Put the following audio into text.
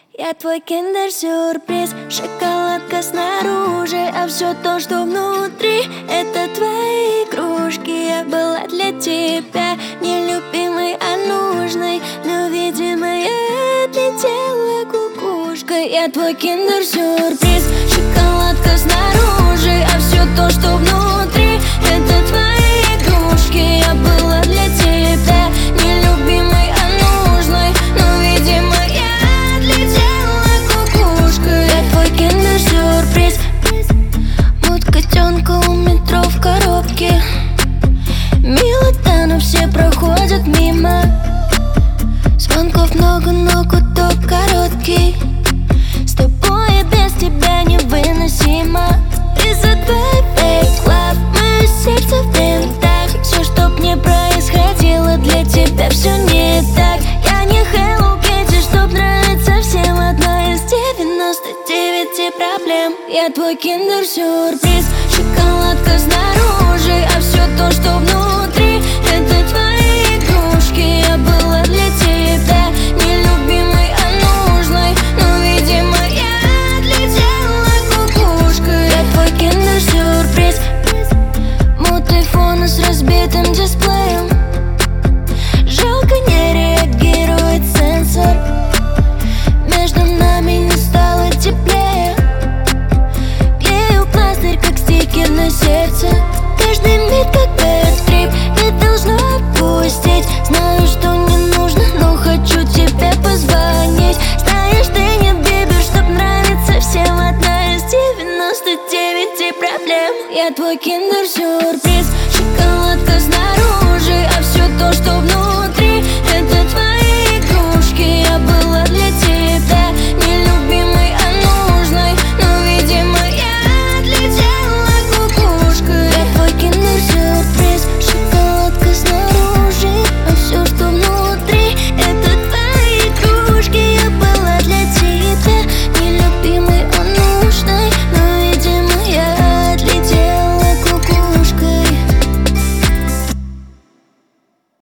Я твой киндер-сюрприз, шоколадка снаружи, а все то, что внутри, это твои игрушки. Я была для тебя не любимой, а нужной, но, видимо, я отлетела кукушкой. Я твой киндер-сюрприз, шоколадка снаружи, а все то, что внутри, это твои игрушки. Я была для тебя не любимой, а нужной, но, видимо, я отлетела кукушкой. Я твой киндер-сюрприз, мут котенка у метро в коробке. Мило, да, но все проходят мимо. Звонков много, но гудок короткий. С тобой и без тебя невыносимо. Из-за твоей fake love мое сердце в винтах. Все, чтоб не происходило, для тебя все не так. Я не Hello Kitty, чтоб нравиться всем. Одна из 99 проблем. Я твой киндер-сюрприз, шоколадка снаружи, а все то, что внутри,